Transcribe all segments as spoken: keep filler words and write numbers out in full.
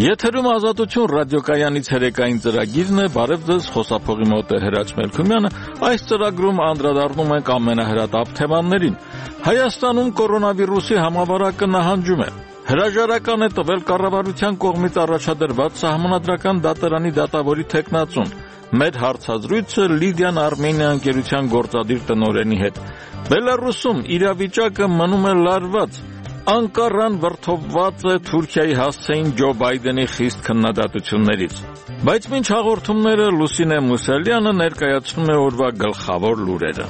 Եթերում ազատություն ռադիոկայանից հերեկային ծրագիրն է, բարև ձեզ, խոսափողի մոտ է Հրաչ Մելքումյանը, այս ծրագրում անդրադառնում ենք ամենահրատապ թեմաներին։ Հայաստանում կորոնավիրուսի համավարակը նահանջում է։ Հրաժարական է տվել կառավարության կողմից առաջադրված սահմանադրական դատարանի դատավորի թեկնածուն։ Մեր հարցազրույցը Լիդիան Արմենիա ընկերության գործադիր տնօրենի հետ։ Բելարուսում իրավիճակը մնում է լարված։ Անկարան վրդովված է Թուրքիայի հասցեին Ջո Բայդենի խիստ քննադատություններից։ Բայց մինչ հաղորդումները Լուսինե Մուսալյանը ներկայացնում է օրվա գլխավոր լուրերը։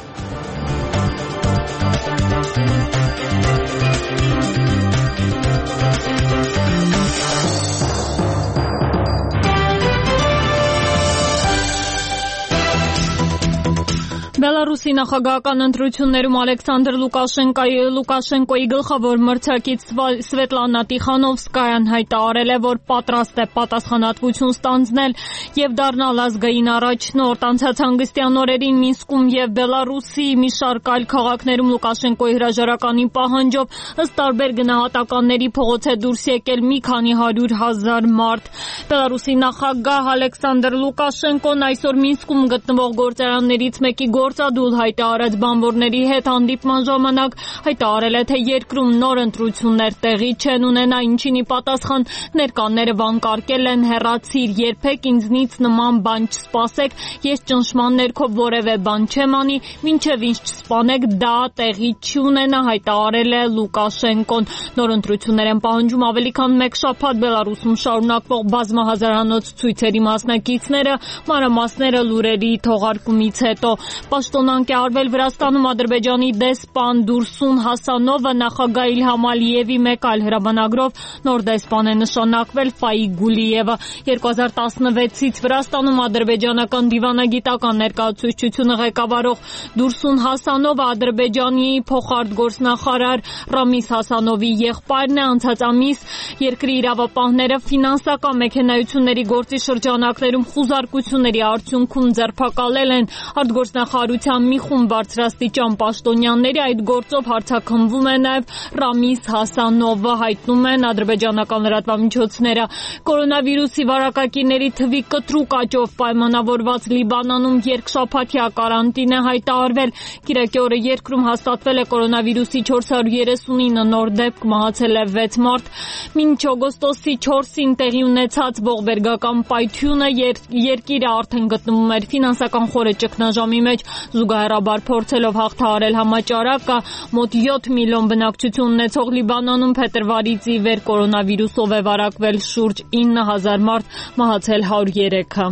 Բելարուսի նախագահական ընտրություններում Ալեքսանդր Լուկաշենկոյի Լուկաշենկոյի գլխավոր մրցակից Սվետլանա Տիխանովսկայան հայտարարել է, որ պատրաստ է պատասխանատվություն ստանձնել եւ դառնալ ազգային առաջնորդ։ Անցած հանգստյան օրերին Մինսկում եւ Բելարուսի մի շարք այլ քաղաքներում Լուկաշենկոյի հրաժարականի պահանջով ըստ տարբեր գնահատականների փողոց է դուրս եկել մի քանի հարյուր հազար մարդ։ Բելարուսի նախագահ Ալեքսանդր Լուկաշենկոն այսօր Մինսկում գտնվող գործարաններից մեկի գործադուլ հայտարարած բանվորների հետ հանդիպման ժամանակ հայտարարել է, թե երկրում նոր ընտրություններ տեղի չեն ունենա, ինչին ի պատասխան ներկաները վանկարկել են հեռացիր, երբեք ինձնից նման բան չսպասեք, ես ճնշման ներքո որևէ բան չեմ անի, մինչև ինչ չսպանեք, դա տեղի չունենա, հայտարարել է Լուկաշենկոն։ Նոր ընտրություններ են պահանջում ավելի քան մեկ շաբաթ Բելարուսում շարունակվող բազմահազարանոց ցույցերի մասնակիցները, մանրամասները լուրերի թողարկումից հետո։ Պաշտոնանկ է արվել Վրաստանում Ադրբեջանի դեսպան Դուրսուն Հասանովը նախագահ Իլհամ Ալիևի մեկ այլ հրամանագրով նոր դեսպան է նշանակվել Ֆայիկ Գուլիևը։ երկու հազար տասնվեցից Վրաստանում ադրբեջանական դիվանագիտական ներկայացուցչությունը ղեկավարող Դուրսուն Հասանովը Ադրբեջանի փոխարտգործնախարար Ռամիս Հասանովի եղբայրն է։ Անցած ամիս երկրի իրավապահները ֆինանսական մեքենայությունների գործի շրջանակներում խուզարկությունների արդյունքում ձերբակալել են արտգործնախարարության մի խումբ բարձրաստիճան պաշտոնյաների, այդ գործով հարձակվում է նաև Ռամիս Հասանովը, հայտնում են ադրբեջանական լրատվամիջոցները։ Կորոնավիրուսի վարակակիրների թվի կտրուկ աճով պայմանավորված Լիբանանում երկշաբաթյա կարանտին է հայտարարվել։ Կիրակի օրը երկրում հաստատվել է կորոնավիրուսի չորս հարյուր երեսունինը նոր դեպք, մահացել է վեց մարդ։ Մինչ օգոստոսի չորսին տեղի ունեցած ողբերգական պայթյունը երկիրը արդեն գտնվում էր ֆինանսական խորը ճգնաժամի մեջ, զուգահեռաբար փորձելով հաղթահարել համաճարակը, մոտ յոթ միլիոն բնակչություն ունեցող Լիբանանում փետրվարից ի վեր կորոնավիրուսով է վարակվել շուրջ ինը հազար մարդ, մահացել հարյուր երեքը։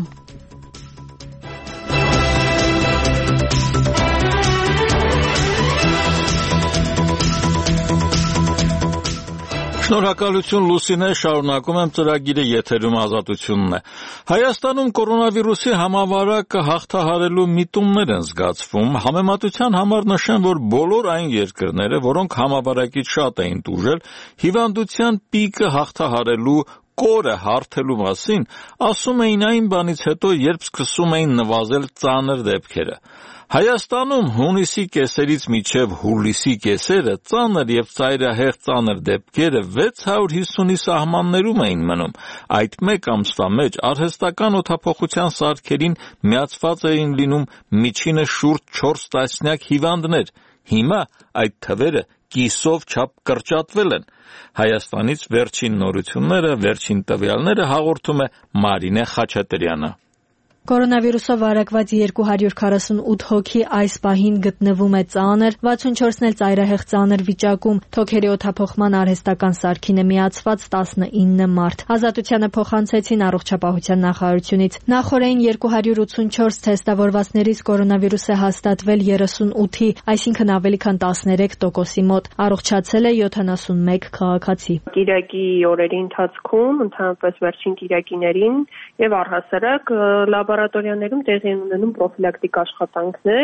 Շնորհակալություն Լուսինե, շարունակում եմ ծրագիրը, եթերում ազատությունն է։ Հայաստանում կորոնավիրուսի համավարակը հաղթահարելու միտումներ են զգացվում։ Համեմատության համար նշեմ, որ բոլոր այն երկրները, որոնք համավարակից շատ էին տուժել, հիվանդության պիկը հաղթահարելու կորը հարթելու մասին ասում էին այն բանից հետո, երբ սկսում էին նվազել ծանր դեպքերը։ Հայաստանում հունիսի կեսերից մինչև հուլիսի կեսերը ծանր եւ ծայրահեղ ծանր դեպքերը վեց հարյուր հիսունի սահմաններում էին մնում։ Այդ մեկ ամսվա մեջ արհեստական օդափոխության սարքերին միացված էին լինում միջինը շուրջ չորս տասնյակ հիվանդներ։ Հիմա այդ թվերը կիսով չափ կրճատվել են։ Հայաստանից վերջին նորությունները, վերջին տվյալները հաղորդում է Մարինե Խաչատրյանը։ Կորոնավիրուսով վարակված երկու հարյուր քառասունութ հոգի այս պահին գտնվում է ծանր, վաթսունչորսն էլ ծայրահեղ ծանր վիճակում, թոքերի օդափոխման արհեստական սարքին է միացված տասնինը մարդ։ Ազատությանը փոխանցեցին առողջապահության նախարարությունից։ Նախորդին երկու հարյուր ութսունչորս թեստավորվածներից կորոնավիրուս է հաստատվել երեսունութի, այսինքն ավելի քան տասներեք տոկոսի մոտ։ Առողջացել է յոթանասունմեկ քաղաքացի։ Կիրակի օրերի ընթացքում, ընդհանրապես վերջին կիրակիներին եւ առհասարակ լաբորատորիաներում տեղի են ունենում պրոֆիլակտիկ աշխատանքներ,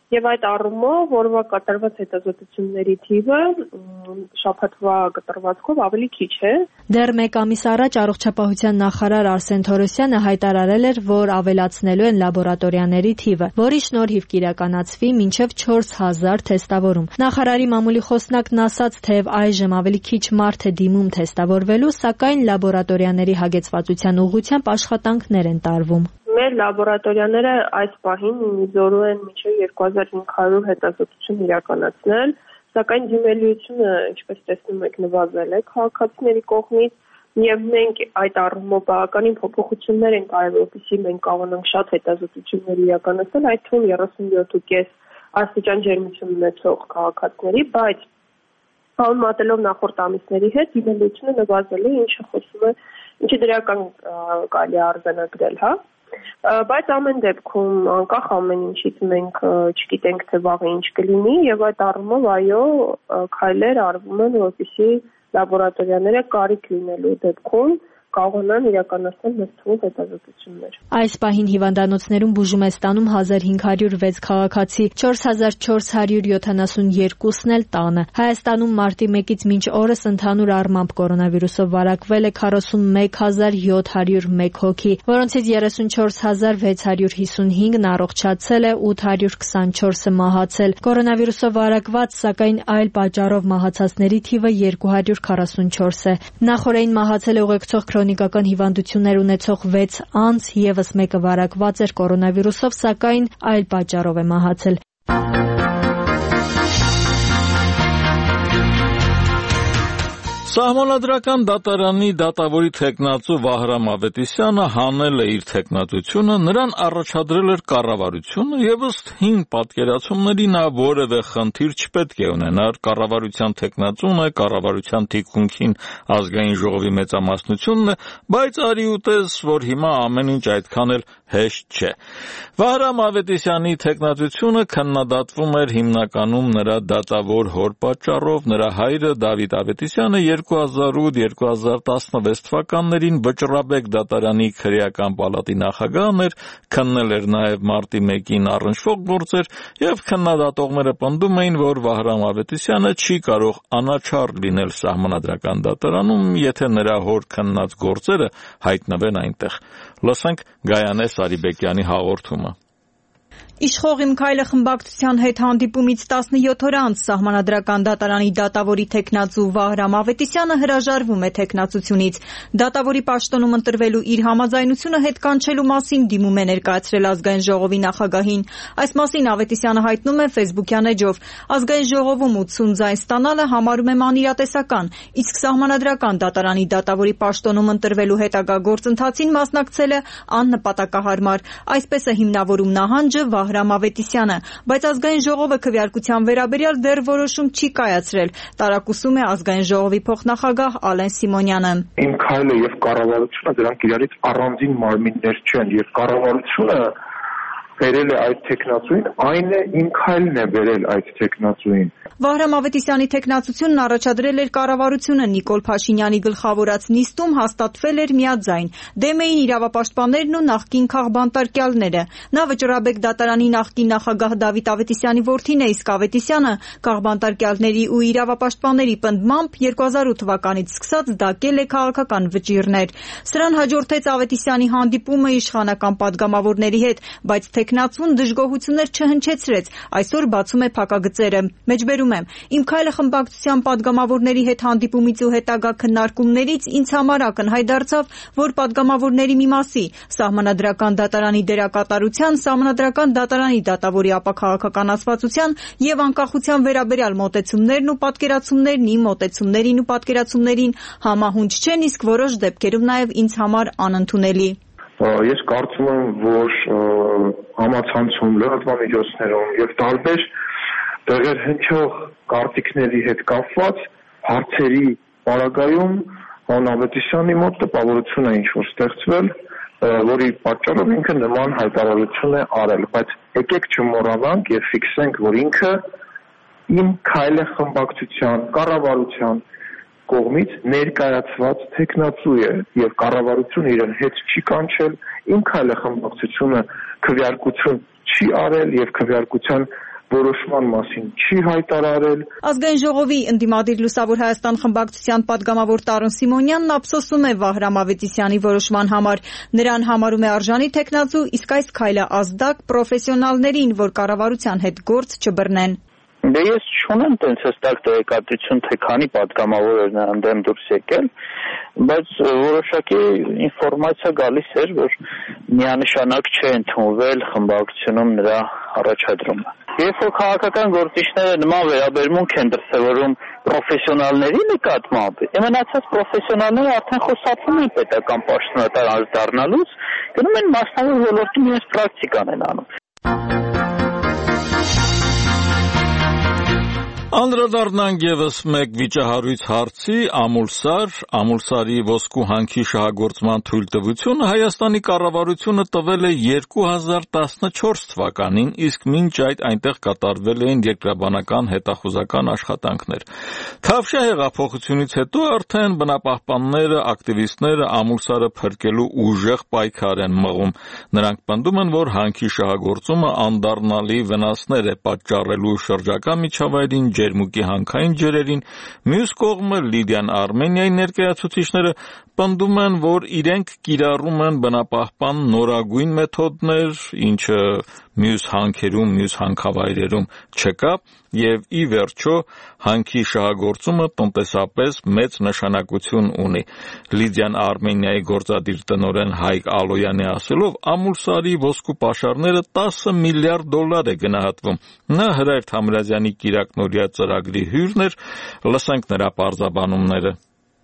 Եվ այդ առումով որովա կատարված հետազոտությունների թիվը շաբաթվա կտրվածքով ավելի քիչ է։ Դեռ մեկ ամիս առաջ առողջապահության նախարար Արսեն Թորոսյանը հայտարարել էր, որ ավելացնելու են լաբորատորիաների թիվը, որի շնորհիվ կիրականացվի մինչև չորս հազար թեստավորում։ Նախարարի մամուլի խոսնակն ասաց, թեև այժմ ավելի քիչ մարդ է դիմում թեստավորվելու, սակայն լաբորատորիաների հագեցվածության ուղղությամբ աշխատանքներ են տարվում։ Մեր լաբորատորիաները այս պահին զորու են մինչև երկու հազար հինգ հարյուր հետազոտություն իրականացնել, սակայն դիմելիությունը, ինչպես տեսնում եք, նվազել է քաղաքացիների կողմից, եւ մենք այդ առումով բավականին փոփոխություններ ենք արել, որպեսզի մենք կարողանանք շատ հետազոտություններ իրականացնել, այդ թվում երեսունյոթ ու կես աստիճան ջերմություն ունեցող քաղաքացիների, բայց համեմատելով նախորդ ամիսների հետ դիմելիությունը նվազել է, ինչը խոսում է, ինչը դրական կարելի է արձանագրել, հա։ Բայց ամեն դեպքում անկախ ամեն ինչից մենք չգիտենք թե վաղը ինչ կլինի եւ այդ առումով այո քայլեր արվում են որպեսզի լաբորատորիաները կարիք լինելու դեպքում կարողանան իրականացնել մեծ թվով հետազոտություններ։ Այս պահին հիվանդանոցներում բուժում է ստանում հազար հինգ հարյուր վեց քաղաքացի, չորս հազար չորս հարյուր յոթանասունյոթն էլ տանը։ Հայաստանում մարտի մեկից մինչ օրս ընդհանուր առմամբ կորոնավիրուսով վարակվել է քառասունմեկ հազար յոթ հարյուր մեկ հոգի, որոնցից երեսունչորս հազար վեց հարյուր հիսունհինգն առողջացել է, ութ հարյուր քսանչորսը մահացել։ Կորոնավիրուսով վարակված, սակայն այլ պատճառով մահացածների թիվը երկու հարյուր քառասունչորս է։ Նախորդին մահացել է ուղեկցող քրոնիկական հիվանդություններ ունեցող վեց անձ, եւս մեկը վարակված էր կորոնավիրուսով, սակայն այլ պատճառով է մահացել։ Սահմանադրական դատարանի դատավորի թեկնածու Վահրամ Ավետիսյանը հանել է իր թեկնածությունը, նրան առաջադրել էր կառավարությունը եւ ըստ հին պատկերացումների նա որևէ խնդիր չպետք է ունենար, կառավարության թեկնածուն է, կառավարության թիկունքին ազգային ժողովի մեծամասնությունն է, բայց արի ու տես, որ հիմա ամեն ինչ այդքան էլ հեշտ չէ։ Վահրամ Ավետիսյանի թեկնածությունը քննադատվում էր հիմնականում նրա դատավոր հոր պատճառով, նրա հայրը Դավիթ Ավետիսյանը երկու հազար ութ երկու հազար տասնվեց թվականներին Վճռաբեկ դատարանի քրեական պալատի նախագահն էր, քննել էր նաև մարտի մեկին առնչվող գործեր եւ քննադատողները պնդում էին, որ Վահրամ Ավետիսյանը չի կարող անաչառ լինել սահմանադրական դատարանում, եթե նրա հոր քննած գործերը հայտնվեն այնտեղ։ Լսենք Գայանե Սարիբեկյանի հաղորդումը։ Իշխող Իմ քայլը խմբակցության հետ հանդիպումից տասնյոթ օր անց Սահմանադրական դատարանի դատավորի թեկնածու Վահրամ Ավետիսյանը հրաժարվում է թեկնածությունից։ Դատավորի պաշտոնում ընտրվելու իր համաձայնությունը հետ կանչելու մասին դիմում է ներկայացրել Ազգային ժողովի նախագահին։ Այս մասին Ավետիսյանը հայտնում է Facebook-յան էջով. Ազգային ժողովում ութսուն ձայն ստանալը համարում եմ անիրատեսական, իսկ Սահմանադրական դատարանի դատավորի պաշտոնում ընտրվելու հետագա գործընթացին մասնակցելը աննպատակահարմար։ Այսպես է հիմնավորում նահանջը Վահրամ Ավետիսյանը, բայց Ազգային ժողովը քվեարկության վերաբերյալ դեռ որոշում չի կայացրել, տարակուսում է Ազգային ժողովի փոխնախագահ Ալեն Սիմոնյանը։ Իմ քայլը եւ կառավարությունը դրանք իրարից առանձին մարմիններ չեն եւ կառավարությունը բերել է այդ թեկնածուին, այն է Իմ քայլն է բերել այդ թեկնածուին։ Վահրամ Ավետիսյանի թեկնածությունն առաջադրել էր կառավարությունը Նիկոլ Փաշինյանի գլխավորած նիստում հաստատվել էր միաձայն։ Դեմ էին իրավապաշտպաններն ու նախկին քաղբանտարկյալները։ Նա Վճռաբեկ դատարանի նախկին նախագահ Դավիթ Ավետիսյանի որդին է, իսկ Ավետիսյանը քաղբանտարկյալների ու իրավապաշտպանների պնդմամբ երկու հազար ութ թվականից սկսած դակել է քաղաքական վճիռներ։ Սրան հաջորդեց Ավետիսյանի հանդիպումը իշխանական падգամավորների հետ, բայց թեկնածուն դժգոհություններ չհնչեցրեց, այսօր բացում է փակագծերը։ Մեջբերում եմ. Իմ քայլը խմբակցության падգամավորների հետ հանդիպումից ու հետագա քննարկումներից ինձ համար ակնհայտ դարձավ, որ падգամավորների մի մասի Սահմանադրական դատարանի դերակատարության, Սահմանադրական դատարանի դատավորի ապաքաղաքականացվածության եւ անկախության վերաբերյալ մոտեցումներն ու պատկերացումներն իմ մոտեցումներին ու պատկերացումներին համահունչ չեն, իսկ որոշ դեպքերում նաեւ ինձ համար անընդունելի։ Ես կարծում եմ, որ համացանցում, լրատվամիջոցներում եւ տարբեր տեղեր հնչող կարծիքների հետ կապված հարցերի պարագայում Վահրամ Ավետիսյանի մոտ տպավորություն է ինչ-որ ստեղծվել, որի պատճառով ինքը նման հայտարարություն է արել, բայց եկեք չմոռանանք եւ ֆիքսենք, որ ինքը Իմ քայլը խմբակցության, կառավարության կողմից ներկայացված թեկնածու է եւ կառավարությունը իրեն հետ չի կանչել, Իմ քայլը խմբակցությունը քվեարկություն չի արել եւ քվեարկության որոշման մասին չի հայտարարել։ Ազգային ժողովի ընդդիմադիր Լուսավոր Հայաստան խմբակցության պատգամավոր Տարոն Սիմոնյանն ափսոսում է Վահրամ Ավետիսյանի որոշման համար։ Նրան համարում է արժանի թեկնածու, իսկ այս քայլը ազդակ պրոֆեսիոնալներին, որ կառավարության հետ գործ չբռնեն։ Դե ես չունեմ տենց հստակ տեղեկատվություն, թե քանի պատգամավոր էր նրան դեմ դուրս եկել, բայց որոշակի ինֆորմացիա գալիս էր, որ միանշանակ չէ ընդունվել խմբակցությունում նրա առաջադրումը։ Երբ որ քաղաքական գործիչները նման վերաբերմունք են դրսևորում պրոֆեսիոնալների նկատմամբ, մնացած պրոֆեսիոնալները արդեն խոսափում են պետական պաշտոնատար դառնալուց, գնում են մասնավոր ոլորտում իրենց պրակտիկան են անում։ Անդրադառնանք ևս մեկ վիճահարույց հարցի, Ամուլսար, Ամուլսարի ոսկու հանքի շահագործման թույլտվությունը Հայաստանի կառավարությունը տվել է երկու հազար տասնչորս թվականին, իսկ մինչ այդ այնտեղ կատարվել էին երկրաբանական հետախուզական աշխատանքներ։ Թավշյա հեղափոխությունից հետո արդեն բնապահպանները, ակտիվիստները Ամուլսարը փրկելու ուժեղ պայքար են մղում։ Նրանք պնդում են, որ հանքի շահագործումը անդառնալի վնասներ է պատճառելու շրջակա միջավայրին, ջերմուկի հանքային ջրերին, մյուս կողմը Լիդիան Արմենիայի ներկայացուցիչները պնդում են, որ իրենք կիրառում են բնապահպան նորագույն մեթոդներ, ինչը մյուս հանքերում, մյուս հանքավայրերում չկա, եւ ի վերջո հանքի շահագործումը տնտեսապես մեծ նշանակություն ունի։ Լիդիան Արմենիայի գործադիր տնօրեն Հայկ Ալոյանի ասելով, Ամուլսարի ոսկու պաշարները տասը միլիարդ դոլար է գնահատվում։ Նա Հրայր Թամրազյանի կիրակնօրյա ծրագրի հյուրն էր, լսենք նրա պարզաբանումները։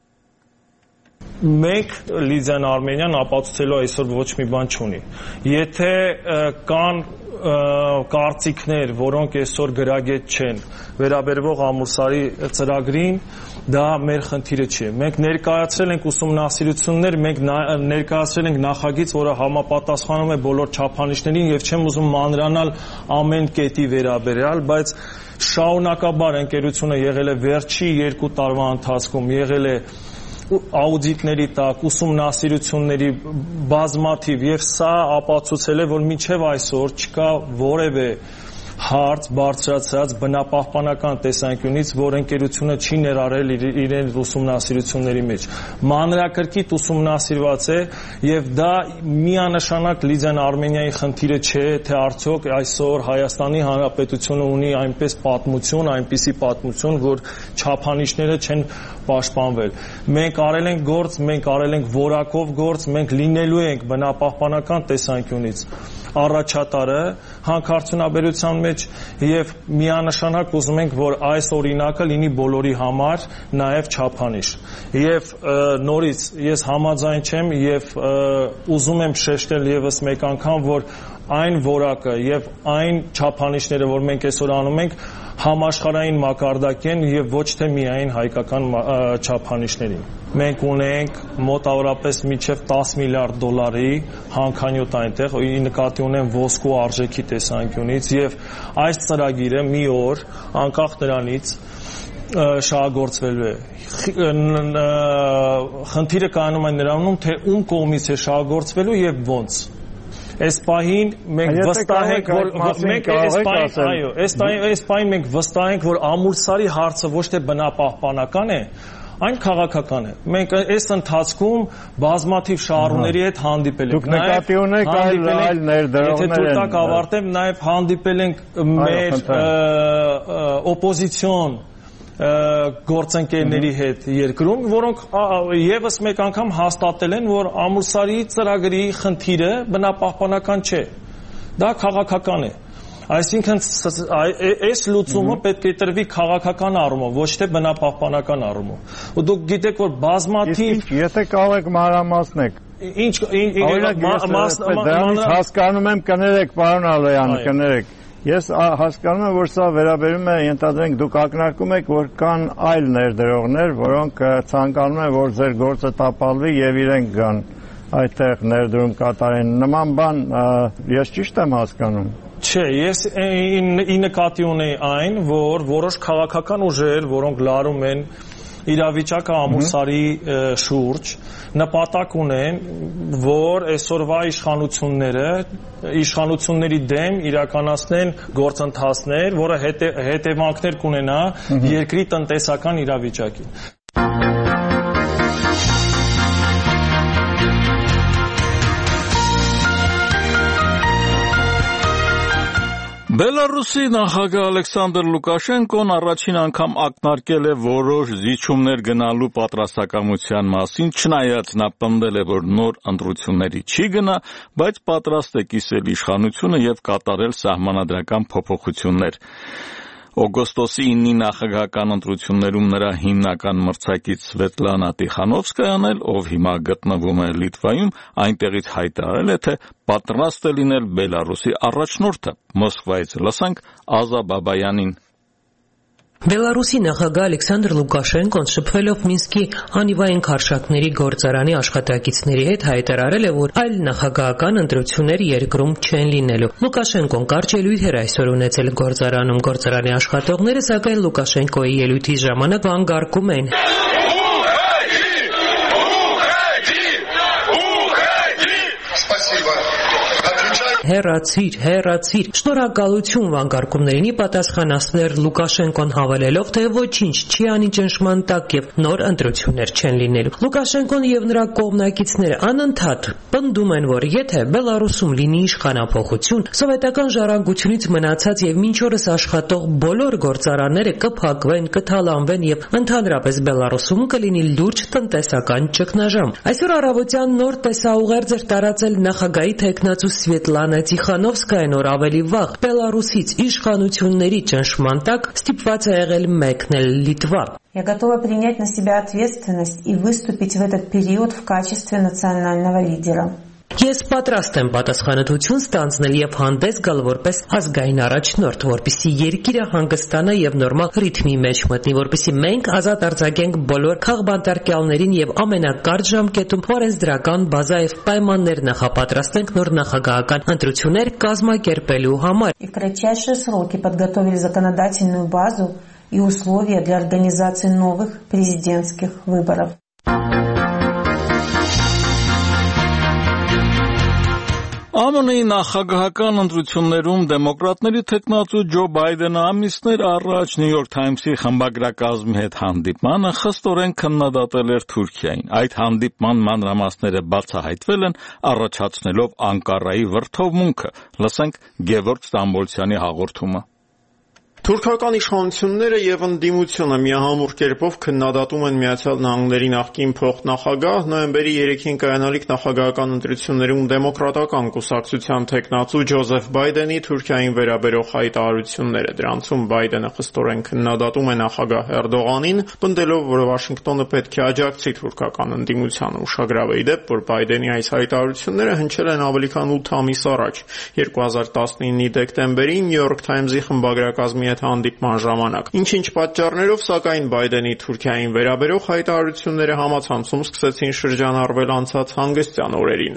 Մենք Լիդիան Արմենիան ապացուցելու այսօր ոչ մի բան չունի։ Եթե կան կարծիքներ, որոնք այսօր գրագետ չեն, վերաբերվող Ամուլսարի ծրագրին, դա մեր խնդիրը չի։ Մենք ներկայացրել ենք ուսումնասիրություններ, մենք ներկայացրել ենք նախագիծ, որը համապատասխանում է բոլոր չափանիշներին եւ չեմ ուզում մանրանալ ամեն կետի վերաբերյալ, բայց շարունակաբար ընկերությունը եղել է վերջի երկու տարվա ընթացքում, եղել է աուդիտների տակ, ուսումնասիրությունների բազմաթիվ եւ սա ապացուցել է, որ մինչեւ այսօր չկա որևէ հարց բարձրացած բնապահպանական տեսանկյունից, որ ընկերությունը չի ներառել իրեն ուսումնասիրությունների մեջ։ Մանրակրկիտ ուսումնասիրված է եւ դա միանշանակ Լիդիան Արմենիայի խնդիրը չէ, թե արդյոք այսօր Հայաստանի Հանրապետությունը ունի այնպես պատմություն, այնպիսի պատմություն, որ չափանիշները չեն պաշտպանվել։ Մենք արել ենք գործ, մենք արել ենք որակով գործ, մենք լինելու ենք բնապահպանական տեսանկյունից առաջատարը հանքարդյունաբերության մեջ եւ միանշանակ ուզում ենք, որ այս օրինակը լինի բոլորի համար նաեւ չափանիշ։ Եվ նորից ես համաձայն չեմ եւ ուզում եմ շեշտել եւս մեկ անգամ, որ այն որակը եւ այն չափանիշները, որ մենք այսօր անում ենք, համաշխարհային մակարդակ են եւ ոչ թե միայն հայկական չափանիշներին։ Մենք ունենք մոտավորապես մինչև տասը միլիարդ դոլարի հանքանյութ այնտեղ, ի նկատի ունեմ ոսկու արժեքի տեսանկյունից եւ այս ծրագիրը մի օր անկախ նրանից շահագործվելու է։ Խնդիրը կայանում է նրանում, թե ում կողմից է շահագործվելու եւ ոնց։ Այս պահին մենք վստահ ենք, որ մենք այս պահին, այո, այս պահին, այս պահին մենք վստահ ենք, որ Ամուլսարի հարցը ոչ թե բնապահպանական է, այն քաղաքական է։ Մենք այս ընթացքում բազմաթիվ շահառուների հետ հանդիպել ենք։ Դուք նկատի ունեք այլ ներդրողներ։ Եթե թույլ տաք ավարտեմ, նաև հանդիպել ենք մեր օպոզիցիոն գործընկերների հետ երկրում, որոնք եւս մեկ անգամ հաստատել են, որ Ամուլսարի ծրագրի խնդիրը բնապահպանական չէ։ Դա քաղաքական է։ Այսինքն այս լուծումը պետք է տրվի քաղաքական առումով, ոչ թե բնապահպանական առումով։ Ու դուք գիտեք, որ բազմաթիվ Եթե կարող եք մանրամասնեք։ Ինչ դրանից հասկանում եմ, կներեք, պարոն Ալոյան, կներեք։ Ես հասկանում եմ, որ սա վերաբերում է, ենթադրենք դուք ակնարկում եք, որ կան այլ ներդրողներ, որոնք ցանկանում են, որ ձեր գործը տապալվի եւ իրենք գան այդտեղ ներդրում կատարեն։ Նման բան ես ճիշտ եմ հասկանում։ Չէ, ես ի նկատի ունեի այն, որ որոշ քաղաքական ուժեր, որոնք լարում են իրավիճակը ամուսարի շուրջ նպատակ ունեն, որ այսօրվա իշխանությունները իշխանությունների դեմ իրականացնեն գործընթացներ, որը հետևանքներ կունենա երկրի տնտեսական իրավիճակին։ Բելարուսի նախագահ Ալեքսանդր Լուկաշենկոն առաջին անգամ ակնարկել է որոշ զիջումներ գնալու պատրաստակամության մասին, չնայած նա պնդել է, որ նոր ընտրությունների չի գնա, բայց պատրաստ է կիսել իշխանությունը եւ կատարել սահմանադրական փոփոխություններ։ Օգոստոսի իննի նախագահական ընտրություններում նրա հիմնական մրցակից Սվետլանա Տիխանովսկայան էլ, ով հիմա գտնվում է Լիտվայում, այնտեղից հայտարարել է, թե պատրաստ է լինել Բելարուսի առաջնորդը։ Մոսկվայից լսենք Ազա Բաբայանին։ Բելարուսի նախագահ Ալեքսանդր Լուկաշենկոն շփվելով Մինսկի անիվային քարշակների գործարանի աշխատակիցների հետ հայտարարել է, որ այլ նախագահական ընտրություններ երկրում չեն լինելու։ Լուկաշենկոն կարճ ելույթ էր այսօր ունեցել գործարանում։ Գործարանի աշխատողները, սակայն Լուկաշենկոյի ելույթի ժամանակ վանգարկում էին։ Հեռացիր, հեռացիր։ Շնորհակալություն վանկարկումներին պատասխանեցներ Լուկաշենկոն հավելելով, թե ոչինչ չի անի ճնշման տակ եւ նոր ընտրություններ չեն լինելու։ Լուկաշենկոն եւ նրա կողմնակիցները անընդհատ պնդում են, որ եթե Բելարուսում լինի իշխանափոխություն, սովետական ժառանգությունից մնացած եւ մինչ օրս աշխատող բոլոր գործարանները կփակվեն, կթալանվեն եւ ընդհանրապես Բելարուսում կլինի լուրջ տնտեսական ճգնաժամ։ Այսօր առավոտյան նոր տեսաուղերձ էր տարածել նախագահի թեկնածու Սվետլանա Տիխանովսկայան, որ ավելի վաղ Բելարուսից իշխանությունների ճնշման տակ ստիպված է եղել մեկնել Լիտվա։ Я готова принять на себя ответственность и выступить в этот период в качестве национального лидера. Ես պատրաստ եմ պատասխանատվություն ստանձնել եւ հանդես գալ որպես ազգային առաջնորդ, որպեսզի երկիրը հանգստանա եւ նորմալ ռիթմի մեջ մտնի, որպեսզի մենք ազատ արձակենք բոլոր քաղբանտարկյալներին եւ ամենակարճ ժամկետում օրենսդրական բազա եւ պայմաններ նախապատրաստենք նոր նախագահական ընտրություններ կազմակերպելու համար։ И в кратчайшие сроки подготовили законодательную базу и условия для организации новых президентских выборов. ԱՄՆ-ի նախագահական ընտրություններում դեմոկրատների թեկնածու Ջո Բայդենը ամիսներ առաջ New York Times-ի խմբագրակազմի հետ հանդիպմանը խստորեն քննադատել էր Թուրքիային։ Այդ հանդիպման մանրամասները բացահայտվել են, առաջացնելով Անկարայի վրդովմունքը։ Լսենք Գևորգ Ստամբոլցյանի հաղորդումը։ Թուրքական իշխանությունները եւ ընդդիմությունը միահամուռ կերպով քննադատում են Միացյալ Նահանգների նախկին փոխնախագահ նոյեմբերի երեքին կայանալիք նախագահական ընտրություններում դեմոկրատական կուսակցության թեկնածու Ջոզեֆ Բայդենի Թուրքիային վերաբերող հայտարարությունները։ Դրանցում Բայդենը խստորեն քննադատում է նախագահ Էրդողանին, պնդելով, որ Վաշինգտոնը պետք է աջակցի թուրքական ընդդիմությանը։ Ուշագրավ է ի դեպ, որ Բայդենի այս հայտարարությունները հնչել են ավելի քան ութ ամիս առաջ, երկու հազար տասնինի դեկտեմբերին New York Times-ի խմբագրակազմի հետ հանդիպման ժամանակ։ Ինչ-ինչ պատճառներով, սակայն Բայդենի Թուրքիային վերաբերող հայտարարությունները համացանցում սկսեցին շրջանառվել անցած հանգստյան օրերին։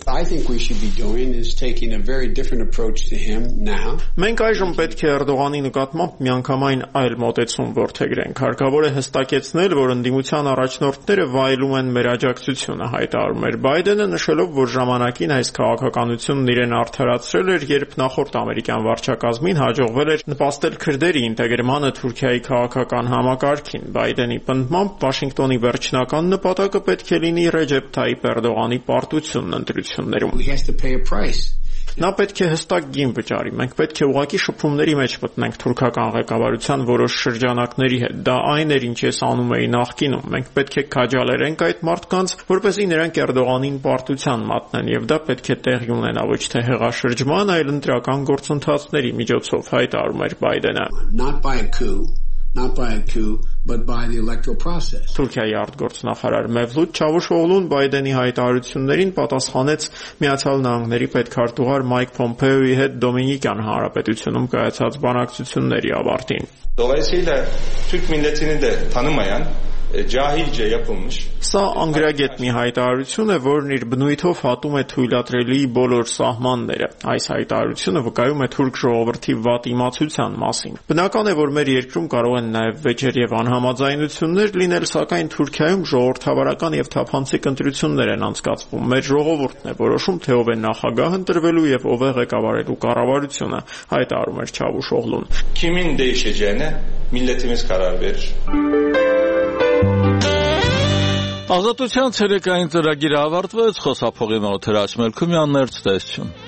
Մենք այժմ պետք է Էրդողանի նկատմամբ միանգամայն այլ մոտեցում որդեգրենք։ Հարկավոր է հստակեցնել, որ ընդդիմության առաջնորդները վայելում են մեր աջակցությունը, հայտարարում էր Բայդենը, նշելով, որ ժամանակին այս քաղաքականությունն իրեն արդարացրել էր, երբ նախորդ ամերիկյան վարչակազմին հաջողվել էր նպաստել քրդերի ինտեգրմանը Թուրքիայի քաղաքական համակարգին։ Բայդենի պնդմամբ Վաշինգտոնի վերջնական նպատակը պետք է լինի Ռեջեփ Թայիփ Էրդողանի պարտությունն ընտրություններում։ Նա պետք է հստակ գին վճարի։ Մենք պետք է ուղղակի շփումների մեջ մտնենք թուրքական ղեկավարության որոշ շրջանակների հետ։ Դա այն էր, ինչ ես անում էի նախկինում։ Մենք պետք է քաջալերենք այդ մարդկանց, որպեսզի նրանք Էրդողանին պարտության մատնեն, եւ դա պետք է տեղի ունենա ոչ թե հեղաշրջման, այլ ընտրական գործընթացների միջոցով, հայտարարում էր Բայդենը։ Not by a coup, but by the electoral process. Թուրքիայի արտգործնախարար Մևլութ Չավուշօղլուն Բայդենի հայտարարություններին պատասխանեց Միացյալ Նահանգների պետքարտուղար Մայք Փոմփեոյի հետ Դոմինիկյան Հանրապետությունում կայացած բանակցությունների ավարտին։ Dolayısıyla Türk milletini de tanımayan cahilce yapılmış. Սա անգրագետ մի հայտարարություն է, որն իր բնույթով հատում է թույլատրելի բոլոր սահմանները։ Այս հայտարարությունը վկայում է թուրք ժողովրդի վատ իմացության մասին։ Բնական է, որ մեր երկրում կարող են նաև վեճեր եւ անհամաձայնություններ լինել, սակայն Թուրքիայում ժողովրդավարական եւ թափանցիկ ընտրություններ են անցկացվում։ Մեր ժողովուրդն է որոշում, թե ով է նախագահ ընտրվելու եւ ով է ղեկավարելու կառավարությունը, հայտարարում էր Չավուշօղլուն։ Kimin değişeceğine milletimiz karar verir. Ազատության ցերեկային ծրագիրը ավարտվեց, խոսափողի մոտ Հրաչ Մելքումյանն էր, ցտեսություն։